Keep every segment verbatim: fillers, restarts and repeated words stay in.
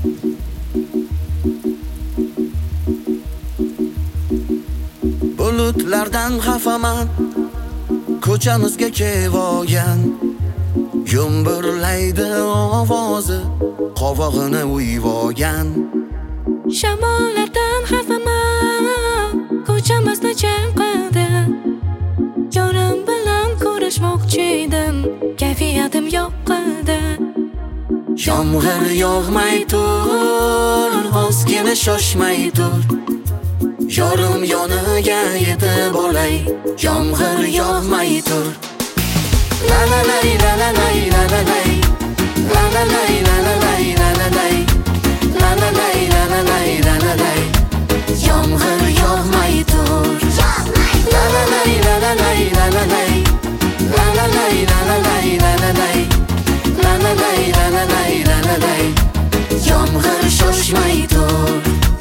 Bulutlardan xafaman, ko'chamizga kevogan, yumburlaydi ovozi, qovog'ini uyvogan. Shamollardan xafaman, ko'chamizni chanqadi, yorim bilan ko'rishmoqchi edim, kayfiyatim yo'qidi. Yomg'ir yog'may tur, ozgina shoshmay tur, yorim yoniga yetib olay, yomg'ir yog'may tur. La la lay, la la lay, la la lay, la la lay, la la lay, la la lay, la la lay, la la lay, la la lay, yomg'ir yog'may tur. La la lay, la la lay, la la lay, la la lay, la la lay, la la lay, la la lay, la la lay, la la lay, yomg'ir shoshmay tur.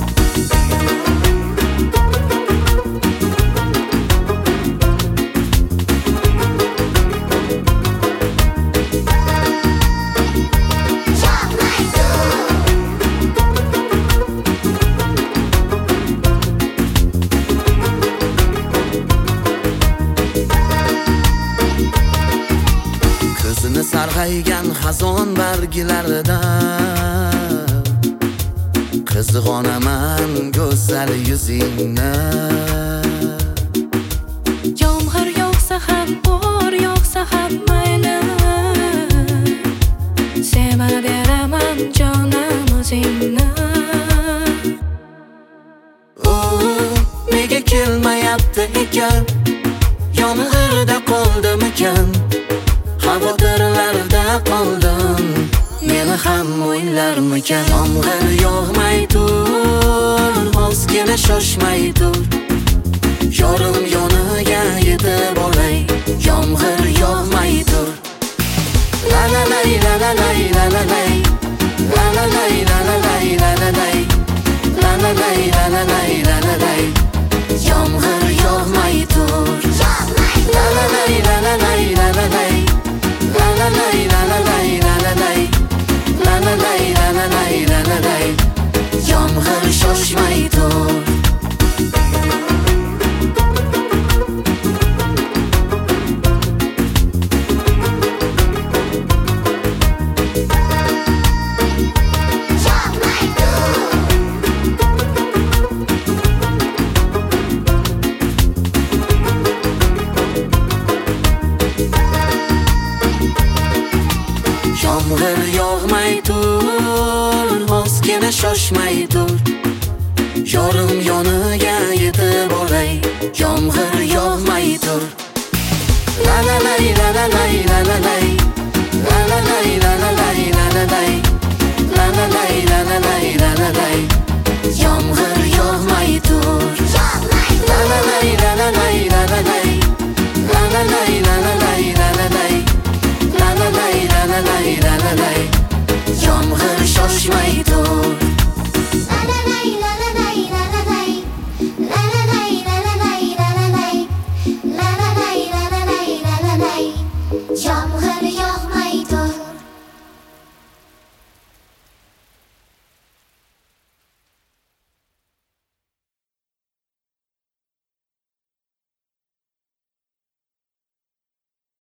Sarg'aygan xazon barglarida qizg'onaman go'zal yuzingni. Yomg'ir yog'sa ham, qor yog'sa ham mayli, sevaveraman jonim o'zingni. Nega kelmayapti ekan, yomg'irda qoldimikan, xavotirlarda qoldim, meni ham o'ylarmikan. Yomg'ir yog'may tur, ozgina shoshmay tur, yorim yoniga yetib olay, yomg'ir yog'may tur. La la lay, la la lay, la la lay, la la lay, la la lay, la la lay, la la lay, la la lay, la la lay, yomg'ir yog'may tur. La la lay, la la lay, la la lay, la la lay, la la lay, la la lay, la la lay, la la lay, la la lay, yomg'ir shoshmay tur. Yomg'ir yog'may tur, ozgina shoshmay tur, yorim yoniga yetib olay, yomg'ir yog'may tur. La la lay, la la lay, la la